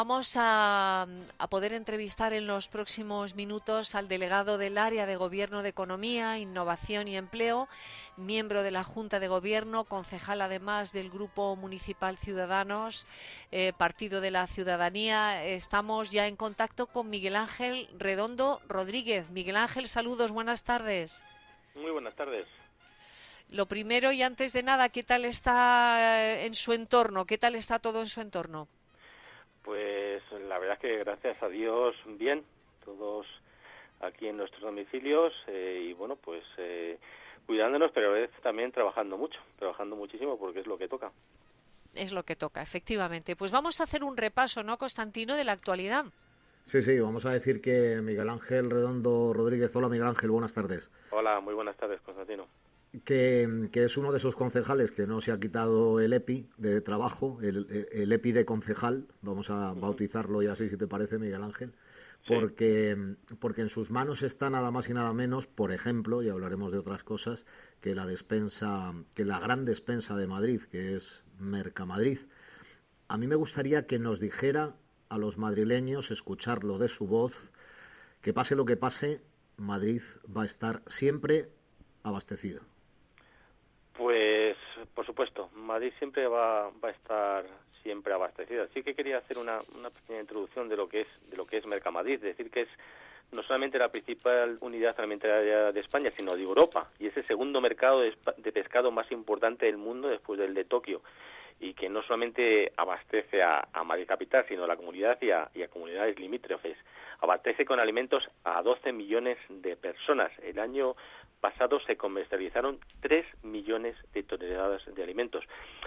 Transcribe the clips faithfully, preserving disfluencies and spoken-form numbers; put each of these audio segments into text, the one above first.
Vamos a, a poder entrevistar en los próximos minutos al delegado del área de Gobierno de Economía, Innovación y Empleo, miembro de la Junta de Gobierno, concejal además del Grupo Municipal Ciudadanos, eh, Partido de la Ciudadanía. Estamos ya en contacto con Miguel Ángel Redondo Rodríguez. Miguel Ángel, saludos, buenas tardes. Muy buenas tardes. Lo primero y antes de nada, ¿qué tal está en su entorno? ¿Qué tal está todo en su entorno? Pues la verdad es que gracias a Dios bien, todos aquí en nuestros domicilios eh, y bueno, pues eh, cuidándonos, pero a veces también trabajando mucho, trabajando muchísimo porque es lo que toca. Es lo que toca, efectivamente. Pues vamos a hacer un repaso, ¿no, Constantino, de la actualidad? Sí, sí, vamos a decir que Miguel Ángel Redondo Rodríguez. Hola, Miguel Ángel, buenas tardes. Hola, muy buenas tardes, Constantino. Que, que es uno de esos concejales que no se ha quitado el EPI de trabajo, el, el EPI de concejal, vamos a bautizarlo y así, si te parece, Miguel Ángel, porque, sí. porque en sus manos está nada más y nada menos, por ejemplo, y hablaremos de otras cosas, que la despensa, que la gran despensa de Madrid, que es Mercamadrid. A mí me gustaría que nos dijera a los madrileños, escucharlo de su voz, que pase lo que pase, Madrid va a estar siempre abastecido. Pues, por supuesto, Madrid siempre va, va a estar siempre abastecida. Sí que quería hacer una, una pequeña introducción de lo que es de lo que es Mercamadrid, decir que es no solamente la principal unidad alimentaria de España, sino de Europa, y es el segundo mercado de, de pescado más importante del mundo después del de Tokio, y que no solamente abastece a, a Madrid capital, sino a la comunidad y a, y a comunidades limítrofes. Abastece con alimentos a doce millones de personas. El año pasado se comercializaron tres millones de toneladas de alimentos.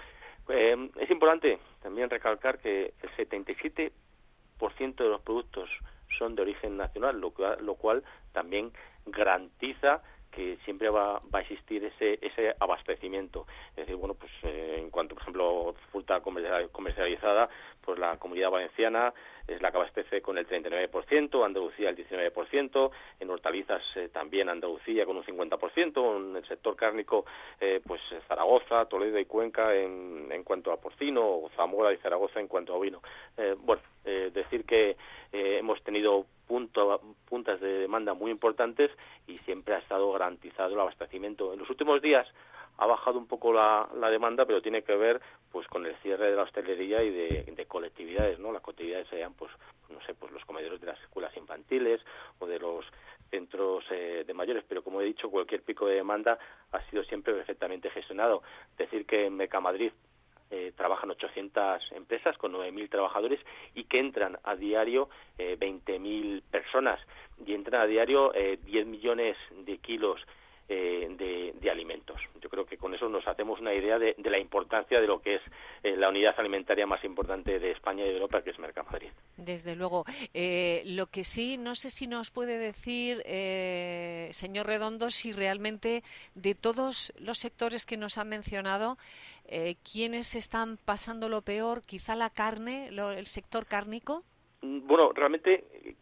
Eh, es importante también recalcar que el setenta y siete por ciento de los productos son de origen nacional, lo cual, lo cual también garantiza que siempre va, va a existir ese ese abastecimiento. Es decir, bueno, pues eh, en cuanto, por ejemplo, fruta comercializada, pues la Comunidad Valenciana es la que abastece con el treinta y nueve por ciento, Andalucía el diecinueve por ciento, en hortalizas eh, también Andalucía con un cincuenta por ciento, en el sector cárnico pues pues Zaragoza, Toledo y Cuenca en, en cuanto a porcino, o Zamora y Zaragoza en cuanto a ovino. Eh, bueno, eh, decir que eh, hemos tenido punto, puntas de demanda muy importantes y siempre ha estado garantizado el abastecimiento. En los últimos días ha bajado un poco la, la demanda, pero tiene que ver pues con el cierre de la hostelería y de, de colectividades, ¿no? Las colectividades serían pues no sé, pues los comedores de las escuelas infantiles o de los centros eh, de mayores, pero como he dicho, cualquier pico de demanda ha sido siempre perfectamente gestionado. Decir que en Mercamadrid Eh, trabajan ochocientas empresas con nueve mil trabajadores y que entran a diario eh, veinte mil personas y entran a diario eh, diez millones de kilos eh, de, de alimentos. Yo creo que con eso nos hacemos una idea de, de la importancia de lo que es eh, la unidad alimentaria más importante de España y de Europa, que es Mercamadrid. Desde luego. Eh, lo que sí, no sé si nos puede decir, eh, señor Redondo, si realmente de todos los sectores que nos ha mencionado, eh, ¿quiénes están pasando lo peor? ¿Quizá la carne, lo, el sector cárnico? Bueno, realmente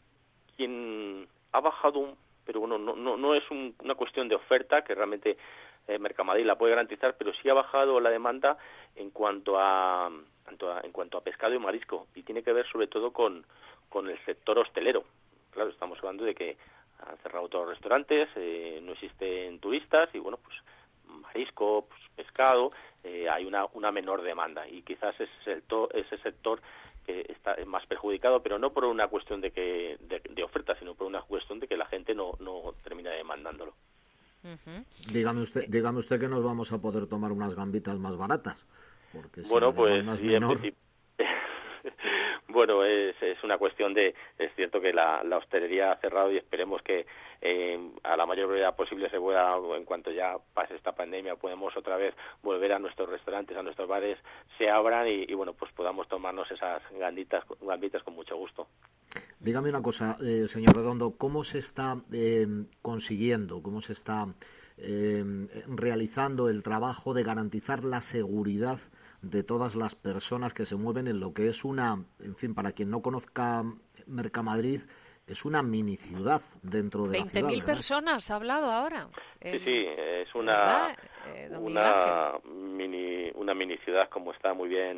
quien ha bajado un pero bueno, no, no, no es un, una cuestión de oferta, que realmente eh, Mercamadrid la puede garantizar, pero sí ha bajado la demanda en cuanto a, en cuanto a, en cuanto a pescado y marisco, y tiene que ver sobre todo con, con el sector hostelero. Claro, estamos hablando de que han cerrado todos los restaurantes, eh, no existen turistas, y bueno, pues marisco, pues, pescado, eh, hay una, una menor demanda, y quizás ese sector, ese sector que está más perjudicado, pero no por una cuestión de que de, de oferta, sino por una cuestión de que la gente no, no termina demandándolo. Uh-huh. Dígame usted, dígame usted que nos vamos a poder tomar unas gambitas más baratas, porque si bueno, la pues demanda es sí, menor... Bueno, es, es una cuestión de, es cierto que la, la hostelería ha cerrado y esperemos que eh, a la mayor brevedad posible se pueda, en cuanto ya pase esta pandemia, podemos otra vez volver a nuestros restaurantes, a nuestros bares, se abran y, y bueno, pues podamos tomarnos esas gambitas, gambitas con mucho gusto. Dígame una cosa, eh, señor Redondo, ¿cómo se está eh, consiguiendo, cómo se está eh, realizando el trabajo de garantizar la seguridad de todas las personas que se mueven en lo que es una, en fin, para quien no conozca Mercamadrid, es una mini ciudad dentro de la ciudad? veinte mil personas ha hablado ahora. Sí, El, sí, es una, eh, una mini una mini ciudad, como está muy bien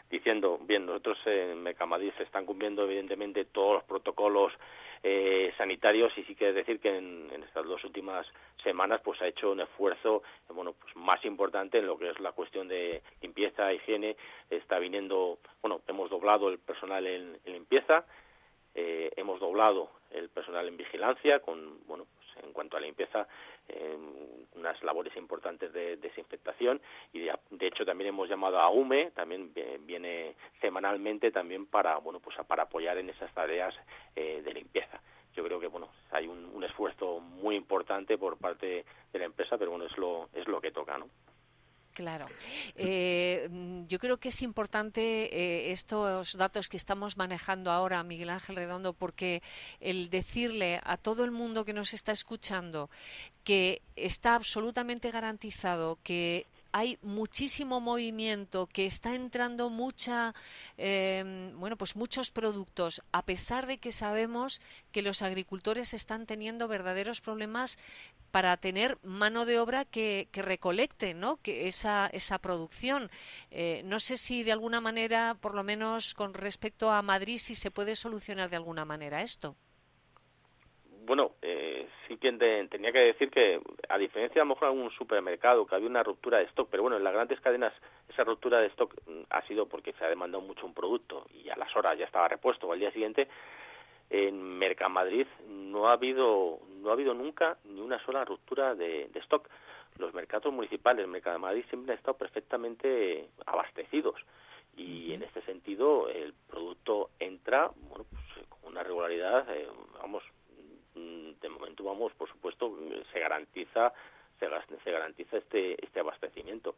diciendo, bien, nosotros en Mercamadrid se están cumpliendo evidentemente todos los protocolos eh, sanitarios, y sí que es decir que en, en estas dos últimas semanas pues ha hecho un esfuerzo bueno pues más importante en lo que es la cuestión de limpieza, higiene. Está viniendo, bueno, hemos doblado el personal en, en limpieza, eh, hemos doblado el personal en vigilancia, con bueno pues en cuanto a limpieza, eh, unas labores importantes de desinfectación, y de, de hecho también hemos llamado a U M E, también viene semanalmente también para bueno pues para apoyar en esas tareas eh, de limpieza. Yo creo que bueno hay un, un esfuerzo muy importante por parte de la empresa, pero bueno es lo es lo que toca, ¿no? Claro. Eh, yo creo que es importante eh, estos datos que estamos manejando ahora, Miguel Ángel Redondo, porque el decirle a todo el mundo que nos está escuchando que está absolutamente garantizado que hay muchísimo movimiento, que está entrando mucha, eh, bueno, pues muchos productos, a pesar de que sabemos que los agricultores están teniendo verdaderos problemas para tener mano de obra que, que recolecte, ¿no? Que esa, esa producción. Eh, no sé si de alguna manera, por lo menos con respecto a Madrid, si se puede solucionar de alguna manera esto. Bueno, eh, sí que te, tenía que decir que, a diferencia a lo mejor de un supermercado, que había una ruptura de stock, pero bueno, en las grandes cadenas esa ruptura de stock ha sido porque se ha demandado mucho un producto y a las horas ya estaba repuesto, o al día siguiente. En Mercamadrid no ha habido no ha habido nunca ni una sola ruptura de, de stock. Los mercados municipales en Mercamadrid siempre han estado perfectamente abastecidos, y uh-huh. en este sentido el producto entra bueno pues con una regularidad, eh, vamos, de momento vamos por supuesto se garantiza se, se garantiza este este abastecimiento.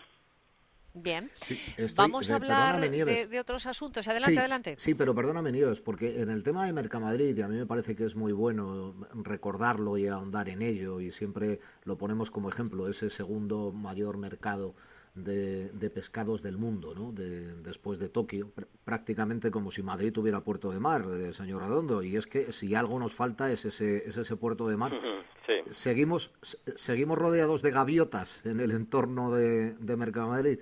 Bien, sí, estoy, vamos a hablar de, de otros asuntos. Adelante, sí, adelante. Sí, pero perdóname, Nieves, porque en el tema de Mercamadrid, y a mí me parece que es muy bueno recordarlo y ahondar en ello, y siempre lo ponemos como ejemplo, ese segundo mayor mercado de, de pescados del mundo, ¿no? De, después de Tokio, pr- prácticamente como si Madrid tuviera puerto de mar, eh, señor Redondo, y es que si algo nos falta es ese, es ese puerto de mar. Sí. Seguimos, seguimos rodeados de gaviotas en el entorno de, de Mercamadrid.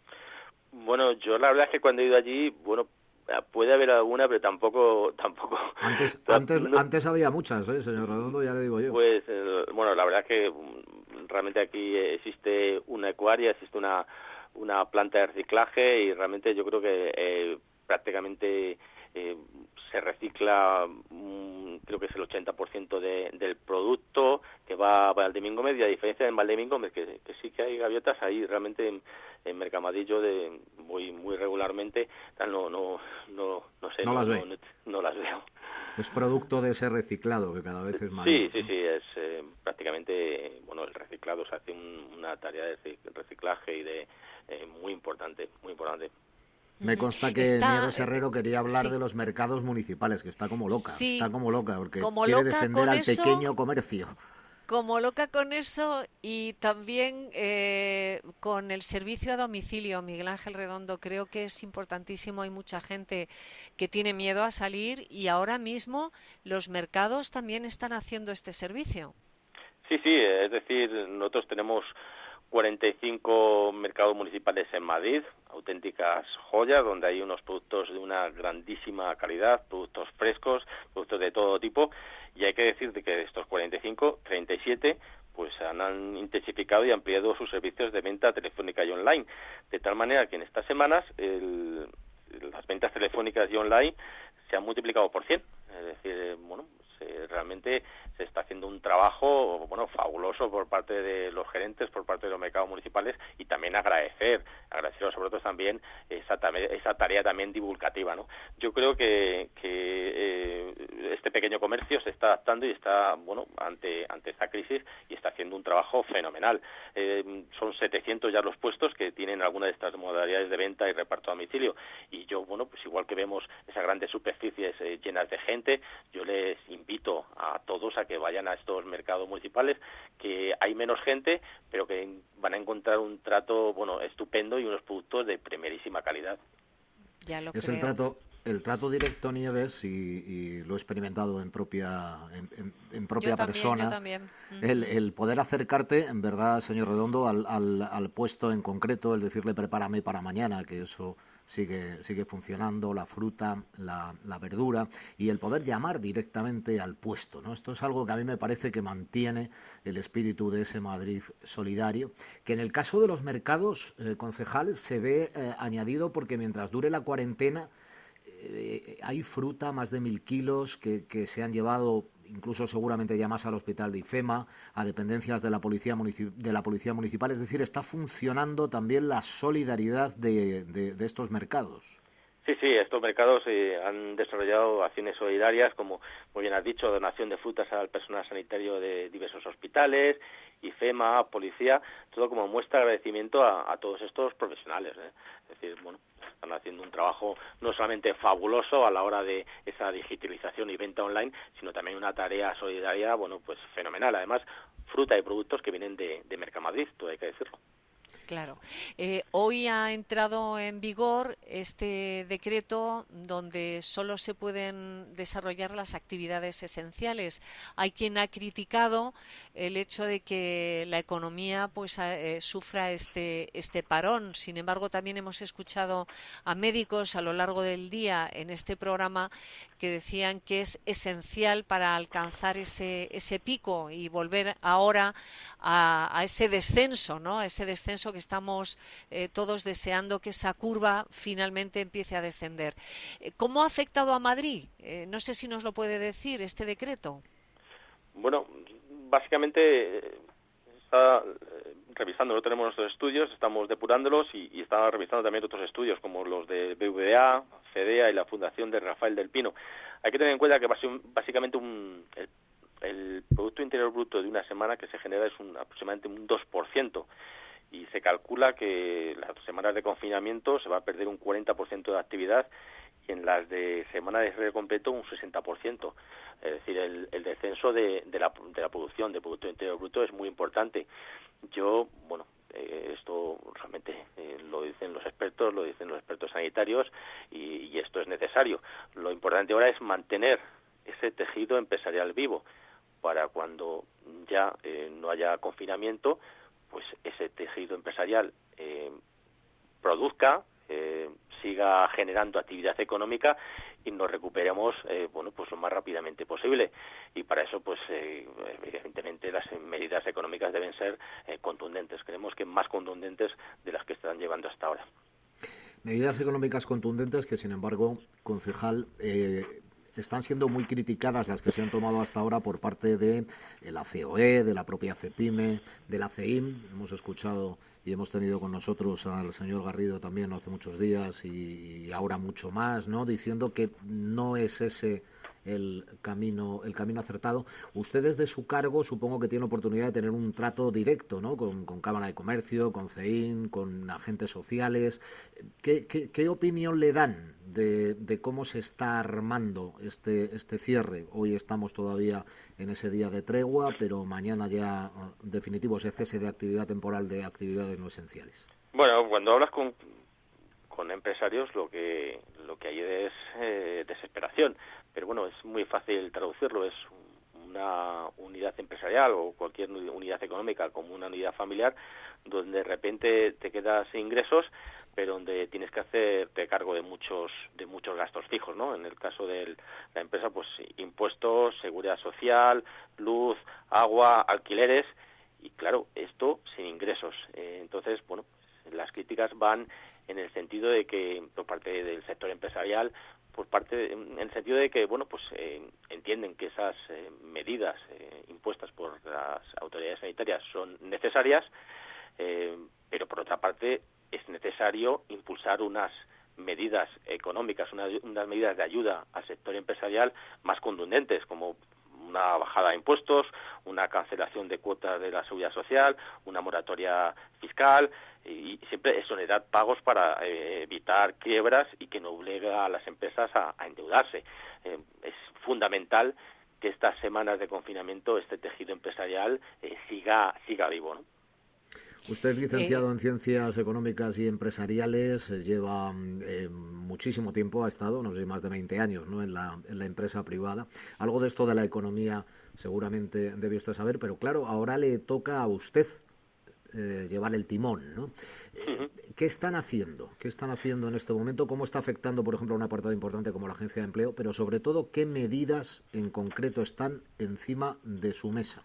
Bueno, yo la verdad es que cuando he ido allí, bueno, puede haber alguna, pero tampoco... tampoco Antes antes no, antes había muchas, ¿eh, señor Redondo? Ya le digo yo. Pues, eh, bueno, la verdad es que realmente aquí existe una ecuaria, existe una, una planta de reciclaje, y realmente yo creo que eh, prácticamente eh, se recicla, um, creo que es el ochenta por ciento de, del producto que va a Valdemingo Medio, a diferencia de Valdemingo, que, que sí que hay gaviotas ahí realmente en, en Mercamadrid. Yo de, voy muy regularmente, no no no no sé, no, no, las no, no, no las veo. Es producto de ese reciclado que cada vez es mayor. Sí, sí, ¿no? sí, es eh, prácticamente, bueno, el reciclado se hace un, una tarea de reciclaje y de eh, muy importante, muy importante. Me consta que está, Nieves Herrero quería hablar sí. de los mercados municipales, que está como loca, sí, está como loca, porque como quiere loca defender al eso, pequeño comercio. Como loca con eso, y también eh, con el servicio a domicilio, Miguel Ángel Redondo. Creo que es importantísimo. Hay mucha gente que tiene miedo a salir, y ahora mismo los mercados también están haciendo este servicio. Sí, sí, es decir, nosotros tenemos cuarenta y cinco mercados municipales en Madrid, auténticas joyas, donde hay unos productos de una grandísima calidad, productos frescos, productos de todo tipo, y hay que decir que de estos cuarenta y cinco, treinta y siete pues han, han intensificado y ampliado sus servicios de venta telefónica y online, de tal manera que en estas semanas el, las ventas telefónicas y online se han multiplicado por cien, es decir, bueno, se, realmente se está haciendo un trabajo bueno fabuloso por parte de los gerentes, por parte de los mercados municipales, y también agradecer, agradecer sobre todo también esa, esa tarea también divulgativa, ¿no? Yo creo que, que eh, este pequeño comercio se está adaptando y está, bueno, ante ante esta crisis, y está haciendo un trabajo fenomenal. Eh, son setecientos ya los puestos que tienen alguna de estas modalidades de venta y reparto a domicilio, y yo, bueno, pues igual que vemos esas grandes superficies eh, llenas de gente, yo les invito a todos a que vayan a estos mercados municipales, que hay menos gente, pero que van a encontrar un trato, bueno, estupendo, y unos productos de primerísima calidad. Ya lo es creo. el trato el trato directo, Nieves, y, y lo he experimentado en propia en, en, en propia yo también, persona. Yo también. Uh-huh. El, el poder acercarte, en verdad, señor Redondo, al, al, al puesto en concreto, el decirle prepárame para mañana, que eso sigue, sigue funcionando, la fruta, la, la verdura, y el poder llamar directamente al puesto, ¿no? Esto es algo que a mí me parece que mantiene el espíritu de ese Madrid solidario, que en el caso de los mercados, eh, concejal, se ve eh, añadido porque mientras dure la cuarentena, eh, hay fruta, más de mil kilos, que, que se han llevado incluso seguramente ya más al hospital de IFEMA, a dependencias de la policía de la policía municipal. Es decir, está funcionando también la solidaridad de, de, de estos mercados. Sí, sí, estos mercados eh, han desarrollado acciones solidarias, como muy bien has dicho, donación de frutas al personal sanitario de diversos hospitales, IFEMA, policía, todo como muestra de agradecimiento a, a todos estos profesionales, ¿eh? Es decir, bueno, están haciendo un trabajo no solamente fabuloso a la hora de esa digitalización y venta online, sino también una tarea solidaria, bueno, pues fenomenal. Además, fruta y productos que vienen de, de Mercamadrid, todo hay que decirlo. Claro. Eh, hoy ha entrado en vigor este decreto donde solo se pueden desarrollar las actividades esenciales. Hay quien ha criticado el hecho de que la economía pues eh, sufra este este parón. Sin embargo, también hemos escuchado a médicos a lo largo del día en este programa que decían que es esencial para alcanzar ese ese pico y volver ahora a, a ese descenso, ¿no? A ese descenso que estamos eh, todos deseando que esa curva finalmente empiece a descender. ¿Cómo ha afectado a Madrid? Eh, no sé si nos lo puede decir este decreto. Bueno, básicamente eh, está eh, revisando, no tenemos nuestros estudios, estamos depurándolos y, y está revisando también otros estudios como los de B V A, FEDEA y la Fundación de Rafael del Pino. Hay que tener en cuenta que básicamente un, el, el Producto Interior Bruto de una semana que se genera es un, aproximadamente un dos por ciento. Y se calcula que las semanas de confinamiento se va a perder un cuarenta por ciento de actividad y en las de semana de cierre completo un sesenta por ciento. Es decir, el, el descenso de, de, la, de la producción de Producto Interior Bruto es muy importante. Yo, bueno, eh, esto realmente eh, lo dicen los expertos, lo dicen los expertos sanitarios y, y esto es necesario. Lo importante ahora es mantener ese tejido empresarial vivo para cuando ya eh, no haya confinamiento, pues ese tejido empresarial eh, produzca, eh, siga generando actividad económica y nos recuperemos, eh, bueno, pues lo más rápidamente posible. Y para eso, pues eh, evidentemente las medidas económicas deben ser eh, contundentes. Creemos que más contundentes de las que están llevando hasta ahora. Medidas económicas contundentes que, sin embargo, concejal, eh, están siendo muy criticadas las que se han tomado hasta ahora por parte de la C O E, de la propia CEPIME, de la CEIM. Hemos escuchado y hemos tenido con nosotros al señor Garrido también hace muchos días y, y ahora mucho más, ¿no? Diciendo que no es ese el camino el camino acertado. Usted desde su cargo supongo que tiene oportunidad de tener un trato directo, ¿no? Con, con Cámara de Comercio, con CEIM, con agentes sociales. ¿Qué, qué, qué opinión le dan de, de cómo se está armando este, este cierre? Hoy estamos todavía en ese día de tregua, pero mañana ya definitivo ese cese de actividad temporal de actividades no esenciales. Bueno, cuando hablas con con empresarios lo que lo que hay es eh, desesperación, pero bueno, es muy fácil traducirlo, es una unidad empresarial o cualquier unidad económica como una unidad familiar donde de repente te quedas sin ingresos, pero donde tienes que hacerte cargo de muchos de muchos gastos fijos, ¿no? En el caso de la empresa, pues impuestos, seguridad social, luz, agua, alquileres, y claro, esto sin ingresos. Eh, entonces, bueno, las críticas van en el sentido de que por parte del sector empresarial, por parte de, en el sentido de que bueno pues eh, entienden que esas eh, medidas eh, impuestas por las autoridades sanitarias son necesarias, eh, pero por otra parte es necesario impulsar unas medidas económicas, una, unas medidas de ayuda al sector empresarial más contundentes, como una bajada de impuestos, una cancelación de cuotas de la seguridad social, una moratoria fiscal y siempre exonerar pagos para eh, evitar quiebras y que no obliga a las empresas a, a endeudarse. Eh, es fundamental que estas semanas de confinamiento, este tejido empresarial eh, siga siga vivo, ¿no? Usted es licenciado eh, en Ciencias Económicas y Empresariales, lleva eh, muchísimo tiempo, ha estado, no sé, más de veinte años, ¿no? en, la, en la empresa privada. Algo de esto de la economía seguramente debe usted saber, pero claro, ahora le toca a usted eh, llevar el timón, ¿no? Eh, ¿Qué están haciendo? ¿Qué están haciendo en este momento? ¿Cómo está afectando, por ejemplo, a un apartado importante como la Agencia de Empleo? Pero sobre todo, ¿qué medidas en concreto están encima de su mesa?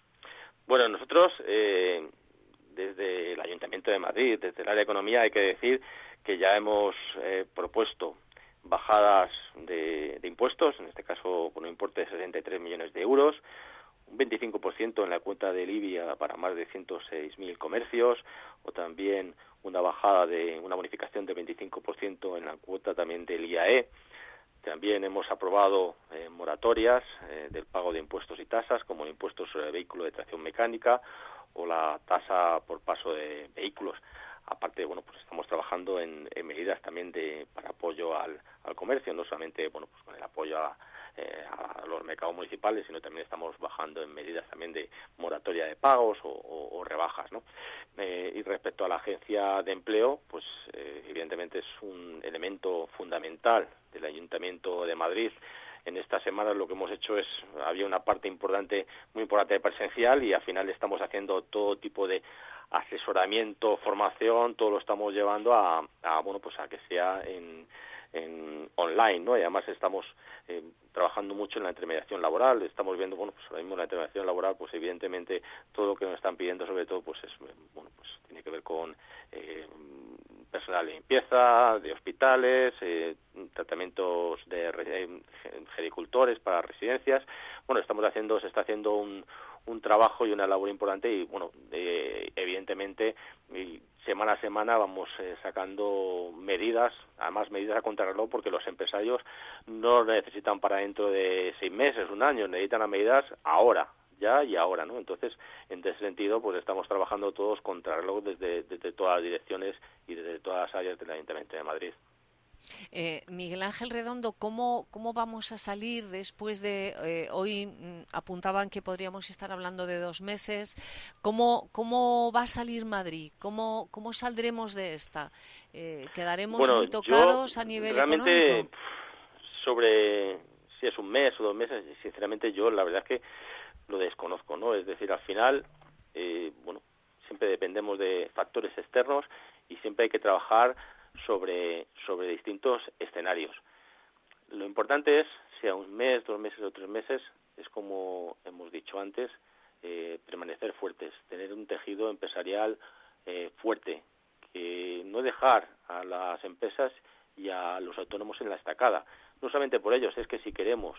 Bueno, nosotros, eh, desde el Ayuntamiento de Madrid, desde el área de economía, hay que decir que ya hemos eh, propuesto bajadas de, de impuestos, en este caso con un importe de sesenta y tres millones de euros, un veinticinco por ciento en la cuota del I B I para más de ciento seis mil comercios, o también una bajada de una bonificación del veinticinco por ciento en la cuota también del I A E. También hemos aprobado eh, moratorias eh, del pago de impuestos y tasas, como el impuesto sobre vehículo de tracción mecánica o la tasa por paso de vehículos. Aparte, bueno, pues estamos trabajando en, en medidas también de para apoyo al, al comercio, no solamente, bueno, pues con el apoyo a, eh, a los mercados municipales, sino también estamos bajando en medidas también de moratoria de pagos o, o, o rebajas, ¿no? Eh, y respecto a la agencia de empleo, pues eh, evidentemente es un elemento fundamental del Ayuntamiento de Madrid. En esta semana lo que hemos hecho es, había una parte importante, muy importante de presencial, y al final estamos haciendo todo tipo de asesoramiento, formación, todo lo estamos llevando a, a bueno, pues a que sea en, en online, ¿no? Y además estamos eh, trabajando mucho en la intermediación laboral. Estamos viendo, bueno, pues ahora mismo la intermediación laboral, pues evidentemente todo lo que nos están pidiendo, sobre todo, pues es, bueno, pues tiene que ver con eh, personal de limpieza, de hospitales, eh, tratamientos de eh, gericultores para residencias. Bueno, estamos haciendo, se está haciendo un un trabajo y una labor importante, y bueno, eh, evidentemente y semana a semana vamos eh, sacando medidas, además medidas a contrarreloj, porque los empresarios no necesitan para dentro de seis meses, un año, necesitan las medidas ahora, ya y ahora, ¿no? Entonces, en ese sentido, pues estamos trabajando todos contrarreloj desde, desde todas las direcciones y desde todas las áreas del Ayuntamiento de Madrid. Eh, Miguel Ángel Redondo, ¿cómo, cómo vamos a salir después de eh, hoy mm, apuntaban que podríamos estar hablando de dos meses? ¿Cómo, cómo va a salir Madrid? ¿Cómo, cómo saldremos de esta? Eh, ¿Quedaremos bueno, muy tocados yo, a nivel realmente, económico? Sobre si es un mes o dos meses, sinceramente yo la verdad es que lo desconozco, ¿no? Es decir, al final, eh, bueno, siempre dependemos de factores externos y siempre hay que trabajar sobre sobre distintos escenarios. Lo importante es, sea un mes, dos meses o tres meses, es como hemos dicho antes, eh, permanecer fuertes, tener un tejido empresarial eh, fuerte, que no dejar a las empresas y a los autónomos en la estacada. No solamente por ellos, es que si queremos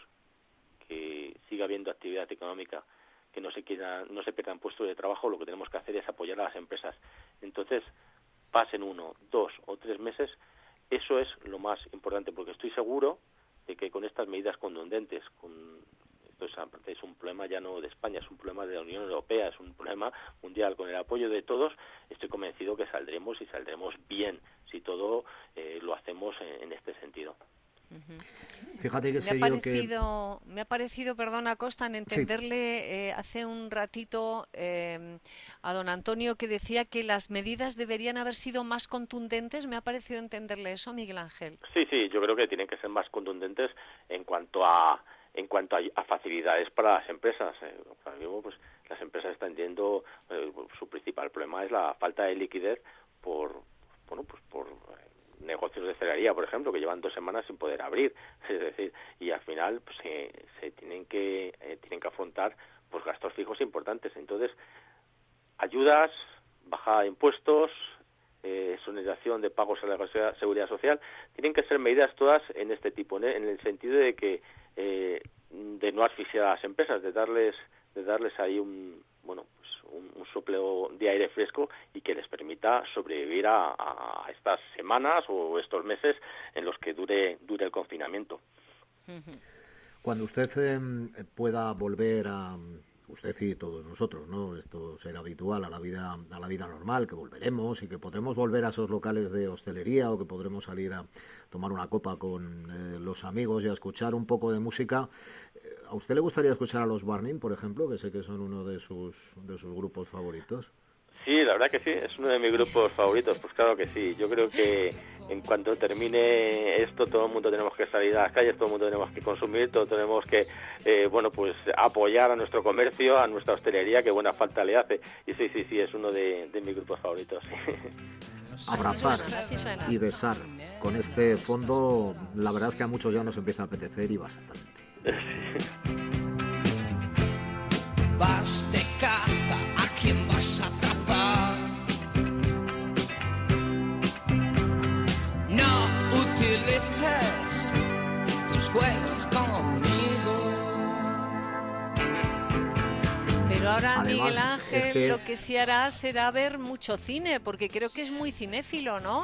que siga habiendo actividad económica, que no se quiera, no se pierdan puestos de trabajo, lo que tenemos que hacer es apoyar a las empresas. Entonces, pasen uno, dos o tres meses, eso es lo más importante, porque estoy seguro de que con estas medidas contundentes, con esto es, es un problema ya no de España, es un problema de la Unión Europea, es un problema mundial, con el apoyo de todos, estoy convencido que saldremos y saldremos bien, si todo eh, lo hacemos en, en este sentido. Uh-huh. Fíjate que me, ha parecido, que... me ha parecido, perdona Costa, en entenderle sí. eh, hace un ratito eh, a don Antonio, que decía que las medidas deberían haber sido más contundentes. Me ha parecido entenderle eso, Miguel Ángel. Sí, sí, yo creo que tienen que ser más contundentes en cuanto a en cuanto a, a facilidades para las empresas. Eh, ahora mismo, pues las empresas están teniendo eh, su principal problema es la falta de liquidez por bueno, pues por eh, negocios de celería, por ejemplo, que llevan dos semanas sin poder abrir, es decir, y al final pues, se, se tienen que eh, tienen que afrontar pues gastos fijos importantes. Entonces, ayudas, bajada de impuestos, eh, exoneración de pagos a la seguridad social, tienen que ser medidas todas en este tipo, ¿eh? En el sentido de que eh, de no asfixiar a las empresas, de darles de darles ahí un bueno pues un, un sopleo de aire fresco y que les permita sobrevivir a, a estas semanas o estos meses en los que dure dure el confinamiento. Cuando usted eh, pueda volver a usted y todos nosotros, ¿no? Esto será habitual a la vida a la vida normal, que volveremos y que podremos volver a esos locales de hostelería o que podremos salir a tomar una copa con eh, los amigos y a escuchar un poco de música. ¿A usted le gustaría escuchar a los Burning, por ejemplo, que sé que son uno de sus de sus grupos favoritos? Sí, la verdad que sí, es uno de mis grupos favoritos, pues claro que sí. Yo creo que en cuanto termine esto, todo el mundo tenemos que salir a las calles, todo el mundo tenemos que consumir, todos tenemos que, eh, bueno, pues apoyar a nuestro comercio, a nuestra hostelería, que buena falta le hace. Y sí, sí, sí, es uno de, de mis grupos favoritos. Abrazar así suena, así suena. y besar. Con este fondo, la verdad es que a muchos ya nos empieza a apetecer y bastante. Vas de caza, ¿a quién vas a atrapar? No utilices tus juegos conmigo. Pero ahora, Además, Miguel Ángel, es que- lo que sí hará será ver mucho cine, porque creo que es muy cinéfilo, ¿no?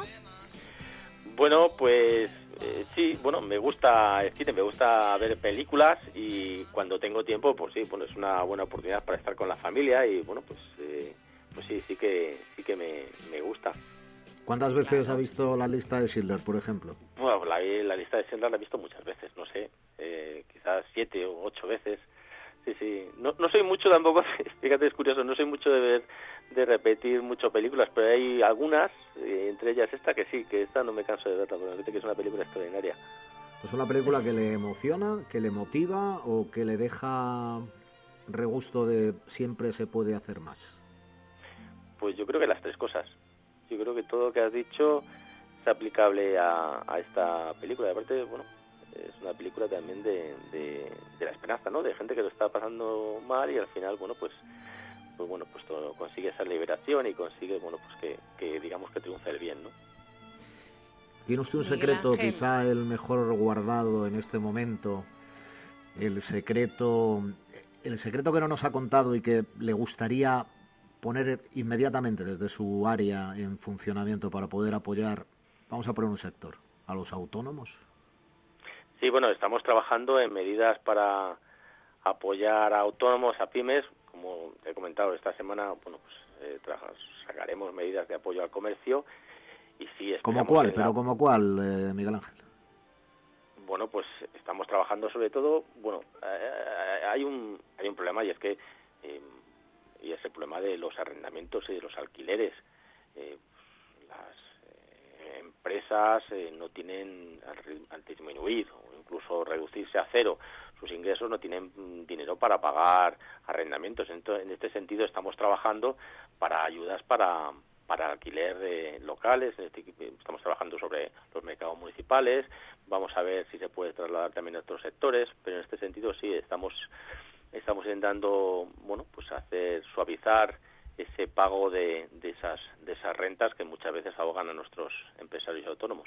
Bueno, pues eh, sí, bueno, me gusta el cine, me gusta ver películas y cuando tengo tiempo, pues sí, bueno, es una buena oportunidad para estar con la familia y bueno, pues eh, pues sí, sí que sí que me, me gusta. ¿Cuántas veces Claro. ha visto la lista de Schindler, por ejemplo? Bueno, la, la lista de Schindler la he visto muchas veces, no sé, eh, quizás siete o ocho veces. Sí, sí. No, no soy mucho tampoco, fíjate, es curioso, no soy mucho de ver, de repetir mucho películas, pero hay algunas, eh, entre ellas esta, que sí, que esta no me canso de verla, porque me parece que es una película extraordinaria. ¿Es una película que le emociona, que le motiva o que le deja regusto de siempre se puede hacer más? Pues yo creo que las tres cosas. Yo creo que todo lo que has dicho es aplicable a, a esta película. Y aparte, bueno, es una película también de, de, de la esperanza, ¿no? De gente que lo está pasando mal y al final, bueno, pues pues bueno, pues todo, consigue esa liberación y consigue, bueno, pues que, que digamos que triunfe el bien, ¿no? ¿Tiene usted un Miguel secreto, Ángel. quizá el mejor guardado en este momento? El secreto, el secreto que no nos ha contado y que le gustaría poner inmediatamente desde su área en funcionamiento para poder apoyar, vamos a poner un sector, a los autónomos. Sí, bueno, estamos trabajando en medidas para apoyar a autónomos, a pymes. Como te he comentado, esta semana, bueno, pues eh, tra- sacaremos medidas de apoyo al comercio y sí, ¿Como esperamos cuál? en la- Pero ¿como cuál, eh, Miguel Ángel? Bueno, pues estamos trabajando sobre todo, bueno, eh, hay un hay un problema y es que eh, y es el problema de los arrendamientos y de los alquileres. Eh, las eh, empresas eh, no tienen al, al disminuir o incluso reducirse a cero sus ingresos, no tienen mm, dinero para pagar arrendamientos. Entonces, en este sentido estamos trabajando para ayudas para para alquiler de locales. En este, estamos trabajando sobre los mercados municipales. Vamos a ver si se puede trasladar también a otros sectores, pero en este sentido sí estamos estamos intentando, bueno, pues hacer suavizar ese pago de, de esas de esas rentas que muchas veces ahogan a nuestros empresarios autónomos.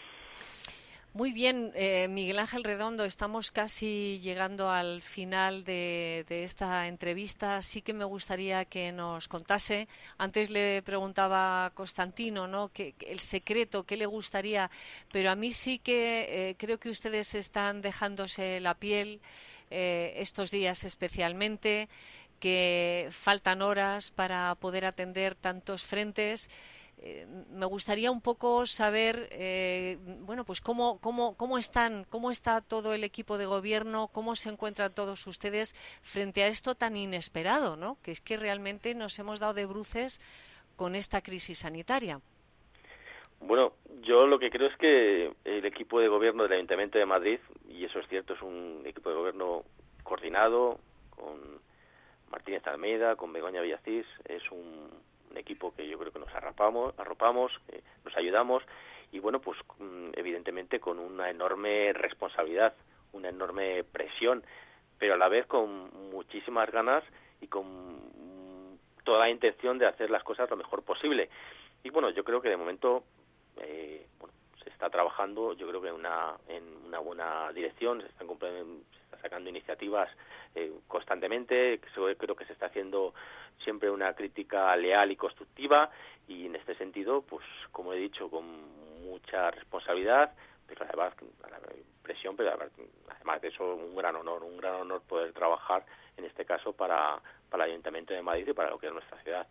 Muy bien, eh, Miguel Ángel Redondo, estamos casi llegando al final de, de esta entrevista. Sí que me gustaría que nos contase. Antes le preguntaba a Constantino, ¿no?, que, que el secreto, qué le gustaría, pero a mí sí que eh, creo que ustedes están dejándose la piel eh, estos días especialmente, que faltan horas para poder atender tantos frentes. Eh, me gustaría un poco saber, eh, bueno, pues cómo, cómo, cómo están, cómo está todo el equipo de gobierno, cómo se encuentran todos ustedes frente a esto tan inesperado, ¿no? Que es que realmente nos hemos dado de bruces con esta crisis sanitaria. Bueno, yo lo que creo es que el equipo de gobierno del Ayuntamiento de Madrid, y eso es cierto, es un equipo de gobierno coordinado con Martínez Almeida, con Begoña Villacís, es un un equipo que yo creo que nos arropamos, arropamos que nos ayudamos y bueno, pues evidentemente con una enorme responsabilidad, una enorme presión, pero a la vez con muchísimas ganas y con toda la intención de hacer las cosas lo mejor posible. Y bueno, yo creo que de momento eh, bueno, se está trabajando, yo creo que en una, en una buena dirección, se están cumpliendo, se está sacando iniciativas eh, constantemente, creo que se está haciendo siempre una crítica leal y constructiva y en este sentido, pues como he dicho, con mucha responsabilidad, pero además presión, pero además de eso un gran honor, un gran honor poder trabajar en este caso para, para el Ayuntamiento de Madrid y para lo que es nuestra ciudad.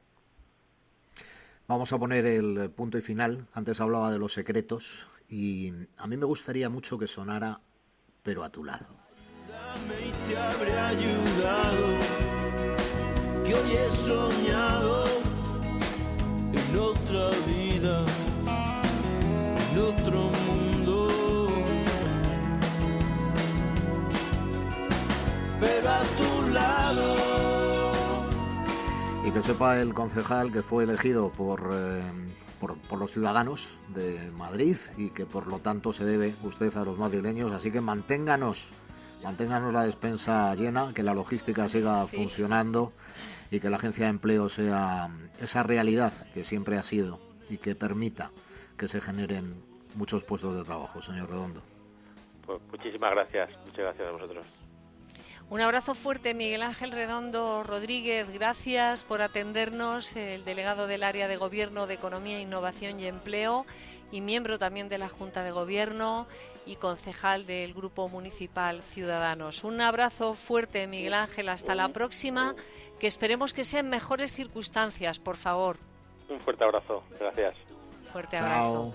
Vamos a poner el punto y final. Antes hablaba de los secretos y a mí me gustaría mucho que sonara Pero a tu lado. Dame y te habré ayudado, que hoy he soñado en otra vida, en otro mundo. Pero a tu lado. Y que sepa el concejal que fue elegido por, eh, por, por los ciudadanos de Madrid y que por lo tanto se debe usted a los madrileños, así que manténganos, manténganos la despensa llena, que la logística siga sí. funcionando y que la agencia de empleo sea esa realidad que siempre ha sido y que permita que se generen muchos puestos de trabajo, señor Redondo. Pues muchísimas gracias, muchas gracias a vosotros. Un abrazo fuerte, Miguel Ángel Redondo Rodríguez. Gracias por atendernos, el delegado del área de Gobierno de Economía, Innovación y Empleo y miembro también de la Junta de Gobierno y concejal del Grupo Municipal Ciudadanos. Un abrazo fuerte, Miguel Ángel. Hasta la próxima, que esperemos que sean mejores circunstancias, por favor. Un fuerte abrazo. Gracias. Fuerte Chao. abrazo.